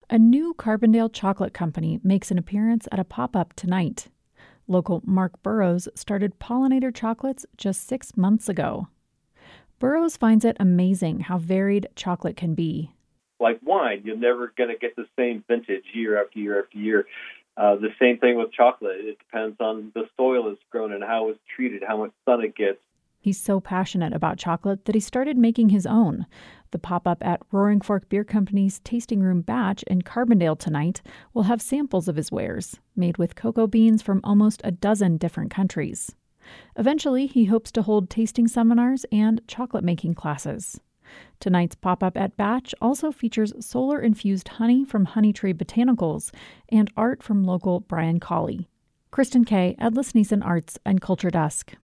A new Carbondale chocolate company makes an appearance at a pop-up tonight. Local Mark Burrows started Pollinator Chocolates just 6 months ago. Burrows finds it amazing how varied chocolate can be. Like wine, you're never going to get the same vintage year after year after year. The same thing with chocolate. It depends on the soil it's grown and how it's treated, how much sun it gets. He's so passionate about chocolate that he started making his own. The pop-up at Roaring Fork Beer Company's Tasting Room Batch in Carbondale tonight will have samples of his wares, made with cocoa beans from almost a dozen different countries. Eventually, he hopes to hold tasting seminars and chocolate-making classes. Tonight's pop-up at Batch also features solar-infused honey from Honeytree Botanicals and art from local Brian Colley. Kristen Kay, Ed Nisson Arts and Culture Desk.